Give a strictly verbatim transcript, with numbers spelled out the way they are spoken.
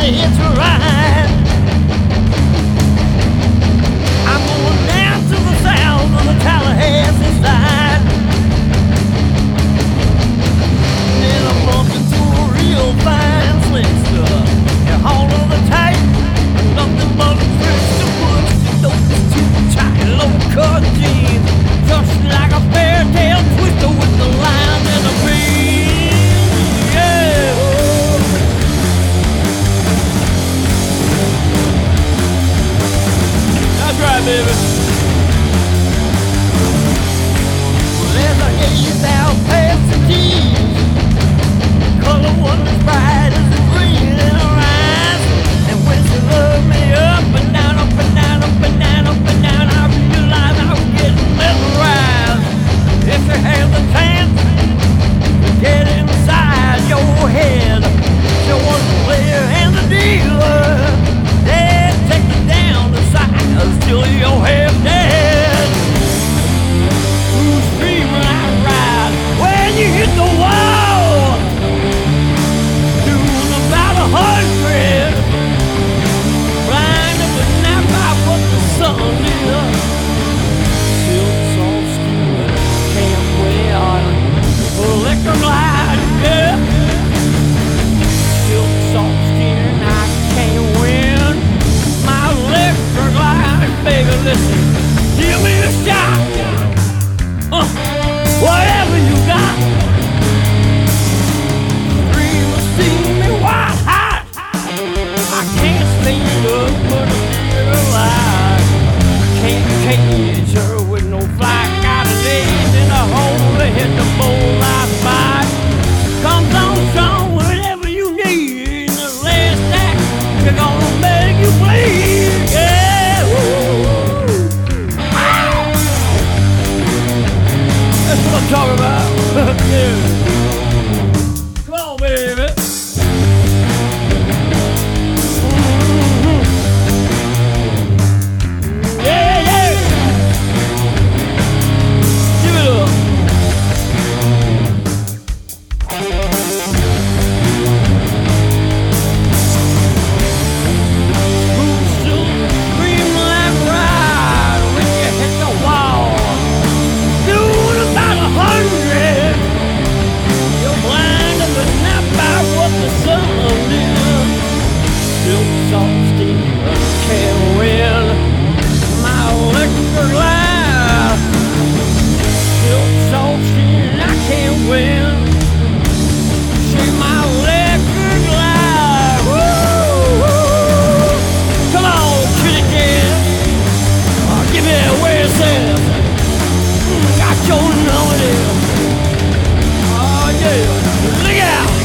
it's right. I'm going down to the sound of the Tallahassee slide. Then I'm bumping to a real fine slickster. And all of the tight, nothing but a twist of wood. Those two tight, low-cut jeans, just like a fairy tale twister with the line and the green. Yeah. That's right, baby. Well, as I gaze out past the keys, color one as bright as the green in her eyes. And when she looked me up and down, up and down, up and down, up and down, I realized I was getting mesmerized. If you had the chance to get inside your head, she was the player and the dealer. They'd take you down the sides till your head dead. Who's dreaming I ride when you hit the wall? Doing about a hundred, blinded but not by what the sun did. Silk soft skin can't wear liquor glide, yeah. Silk soft skin I can't win my liquor glide, baby. Listen, give me a shot, uh, whatever you got. Dreamers see me white hot. I can't stand up, but I'm still alive. Can't cage her with no fly. Got a days in a hole to hit the bullseye spot. Comes on strong, whatever you need. In the last act, you're gonna make you bleed. Yeah, ooh. Ah. That's what I'm talking about. Yeah. Come on, baby. Yeah, yeah. Give it up. Who's still screaming like ride when you hit the wall? Doing about a hundred. You're blinded but not by what the sun did. Silk soft skin can't win my liquor glass. Silk soft skin I can't win. See my liquor glass. Woo, woo. Come on, kitty cat. Oh, give me that way it says. Mm, got your number there. Oh yeah, look out.